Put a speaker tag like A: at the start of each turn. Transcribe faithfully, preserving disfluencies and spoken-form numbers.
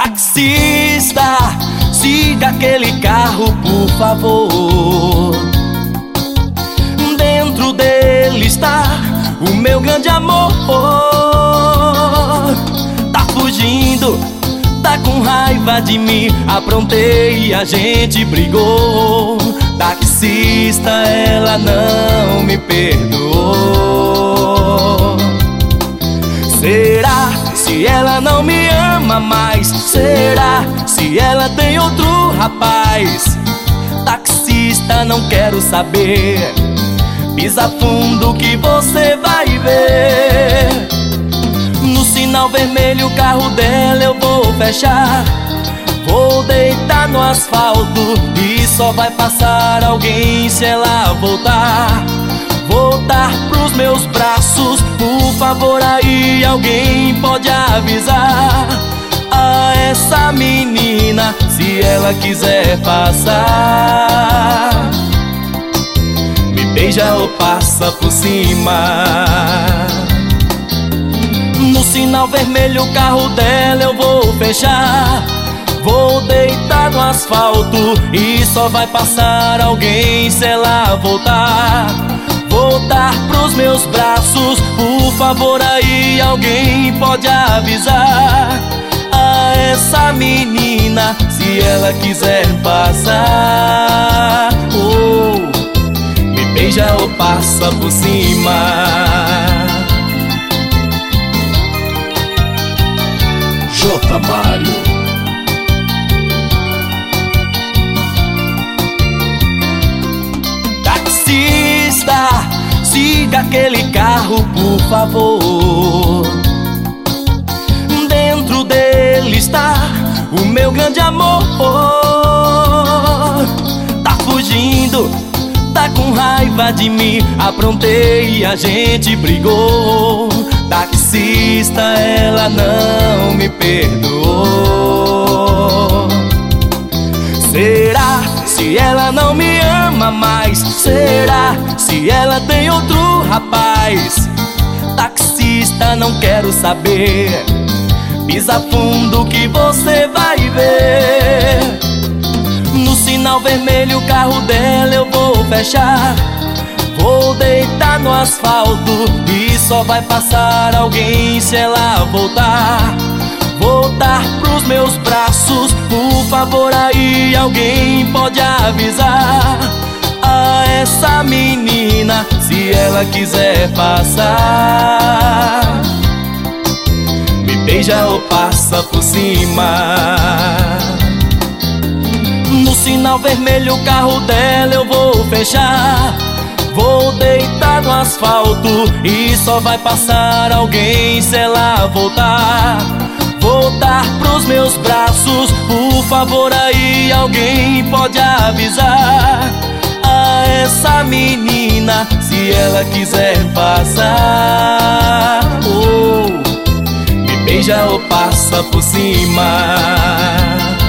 A: Taxista, siga aquele carro, por favor. Dentro dele está o meu grande amor. Tá fugindo, tá com raiva de mim. Aprontei e a gente brigou. Taxista, ela não me perdoou. Será se ela não me ama mais? Será se ela tem outro rapaz? Taxista, não quero saber. Pisa fundo que você vai ver. No sinal vermelho o carro dela eu vou fechar. Vou deitar no asfalto e só vai passar alguém se ela voltar. Voltar pros meus braços, por favor, aí alguém pode avisar a essa menina se ela quiser passar. Me beija ou passa por cima. No sinal vermelho o carro dela eu vou fechar. Vou deitar no asfalto e só vai passar alguém se ela voltar. Voltar pros meus braços, por favor, aí alguém pode avisar a essa menina se ela quiser passar. Oh, me beija ou passa por cima.
B: J. Mário.
A: Siga aquele carro, por favor. Dentro dele está o meu grande amor. Tá fugindo, tá com raiva de mim. Aprontei e a gente brigou. Taxista, ela não me perdoou. Será se ela não me ama mais? Será se ela tem outro rapaz? Taxista, não quero saber. Pisa fundo que você vai ver. No sinal vermelho o carro dela eu vou fechar. Vou deitar no asfalto e só vai passar alguém se ela voltar. Voltar pros meus braços, por favor, aí alguém pode avisar a essa menina se ela quiser passar. Me beija ou passa por cima. No sinal vermelho o carro dela eu vou fechar. Vou deitar no asfalto e só vai passar alguém se ela voltar. Voltar pros meus braços, por favor, aí alguém pode avisar a essa menina se ela quiser passar. Oh, me beija ou passa por cima.